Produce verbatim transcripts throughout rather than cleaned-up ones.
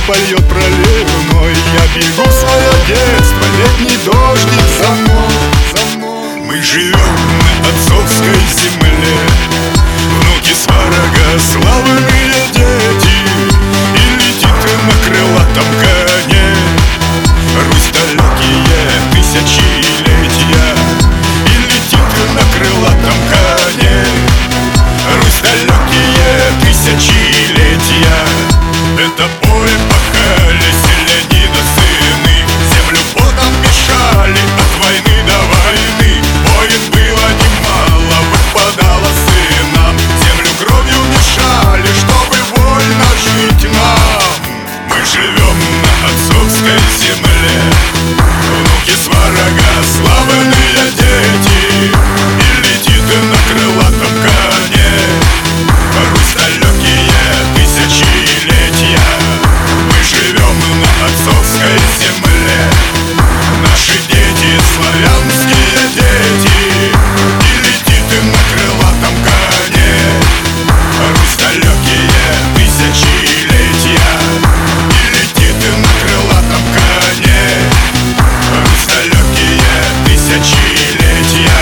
польет проливной. Я бегу в свое детство, летний дождик за мной. Мы живем на отцовской земле, внуки сварога, славные дети. И летит на крылатом коне Русь далекие тысячелетия. И летит на крылатом коне Русь далекие тысячелетия. Это бой пахали селянина сыны, землю потом мешали от войны до войны. Воин было немало, выпадало сынам, землю кровью мешали, чтобы вольно жить нам. Мы живем на отцовской земле, внуки сварога, славные дети. И летит на крылатом коне Русь далекие тысячелетия. Мы живем на отцовской земле, наши дети, славянские дети. И летит на крылатом коне Русь далекие тысячелетия. И летит на крылатом коне Русь далекие тысячелетия.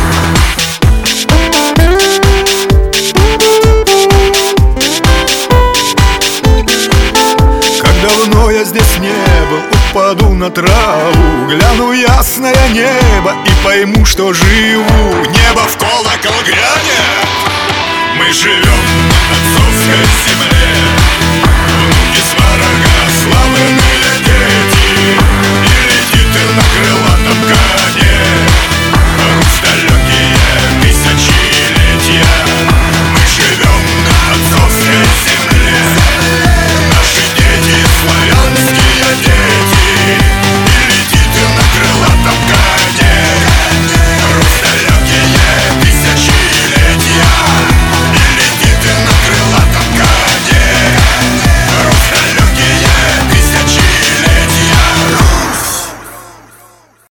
Давно я здесь не был, упаду на траву, гляну ясное небо и пойму, что живу. Небо в колокол грянет, мы живем на отцовской земле.